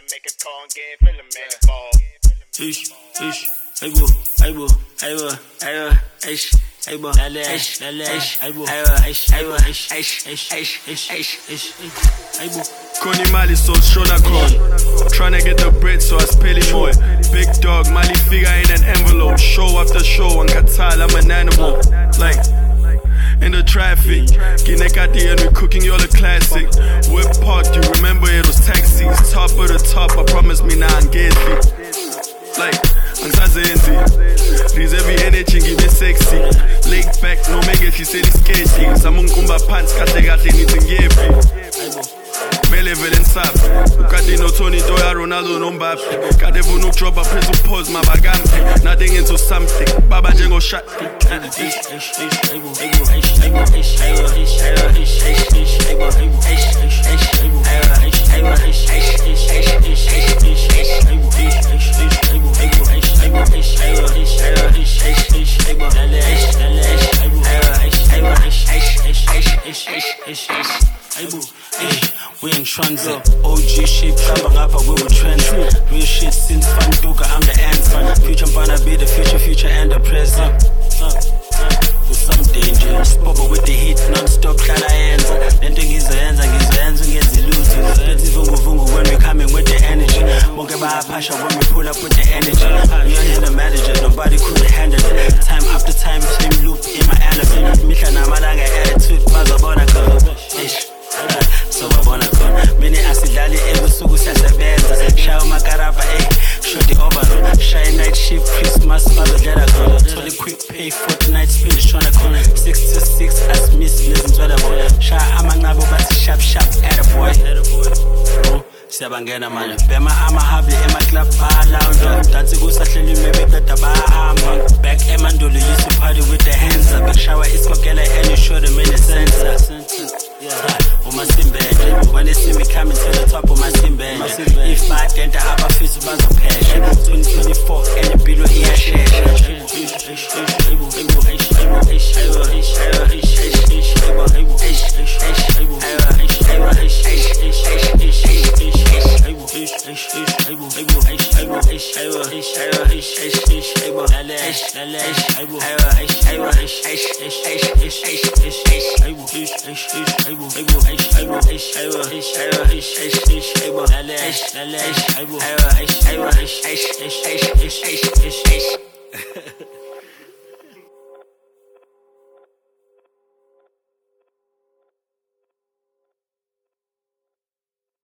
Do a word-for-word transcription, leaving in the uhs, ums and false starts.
make a call and get feeling man involved. Ish, ish, hey boo, hey boo, hey boo, hey boo, ish, hey boo, ish, ish, hey boo, ish, hey boo, ish, ish, ish, ish, ish, ish, ish, hey boo. Koni Mali so Shona Kron. Tryna get the bread so I spell it more. Big dog, Mali figure in an envelope. Show after show, on Katal, I'm an animal. Like, in the traffic, Ginekati and we cooking y'all a classic. Whip parked, you remember it was taxis. Top of the top, I promise me now I'm getting. Like, angisazenzi reserve energy ngibe sexy. Leg back no make she say it's sketchy. Samunkumba pants kahle kahle nithi ngiyephi. Mele vele nsaphi ukade no Tony Doya Ronaldo no Mbappe. Kade vuna ukudropa phezu pause mabakampi. Nothing into something baba njengo shot. We ain't Transit, O G shit, Trump rapper, we will trend. Real shit since Fanduka, I'm the answer. Future gonna be the future, future and the present. With some danger, Spobo with the heat, non-stop, Kala hands. Then think he's the hands, and he's the hands, and gets the loot. Let's vungu vungu when we coming with the energy. Won't get by a passion when we pull up with the energy. We ain't the manager, nobody could handle it. Time after time, same loop in my elephant. Misha na malanga attitude, bazabona go. Ish. So babona khona mina asidlali ebusuku siyasebenza shaya umakarapa eh shoti over shaya night shift Christmas bazodlala khona thole quick pay fortnight spin shona khona six to six as miss nezintswela bona shaya amanqabo bathi sharp sharp at a boy bro siyabangena manje bema ama hable ema club bar lounge dance kusahleli maybe better bahamba back emandulo used to party with the hands up big shower iskokela and you show them in the center yeah uma simbele when they see me coming to the top of my simbele if I enter aba fisi bazophesha twenty twenty-four and the below iyashesha